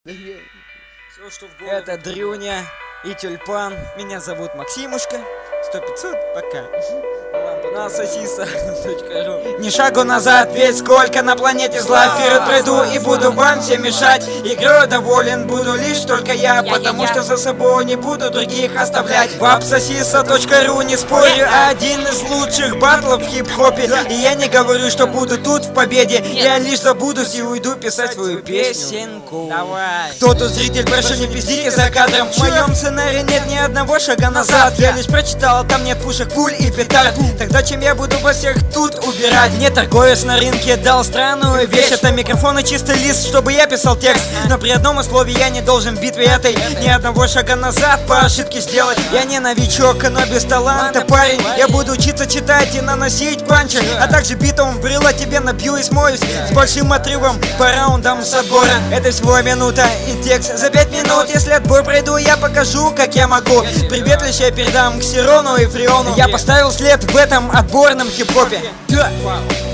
Это Дрюня и Тюльпан. Меня зовут Максимушка. 100-500, пока. На сосиса.ру. Ни шагу назад, ведь сколько на планете зла. Вперед пройду и буду вам всем мешать. Игрой доволен буду лишь только я, потому что за собой не буду других оставлять. Вапсосиса.ру, не спорю, один из лучших батлов в хип-хопе. И я не говорю, что буду тут в победе. Я лишь забудусь и уйду писать свою песенку. Давай. Кто тут зритель, прошу не пиздите за кадром. В моем сценарии нет ни одного шага назад. Я лишь прочитал, там нет пушек, пуль и петард. Тогда чем я буду во всех тут убирать? Мне торговец на рынке дал странную вещь. Это микрофон и чистый лист, чтобы я писал текст. Но при одном условии я не должен в битве этой ни одного шага назад по ошибке сделать. Я не новичок, но без таланта парень. Я буду учиться читать и наносить панчи, а также битом в брело тебе набью и смоюсь с большим отрывом по раундам с отбора. Это всего минута и текст за 5 минут. Если отбор пройду, я покажу, как я могу. Привет лишь я передам Ксерону и Фриону. Я поставил след в этом отборном хип-хопе.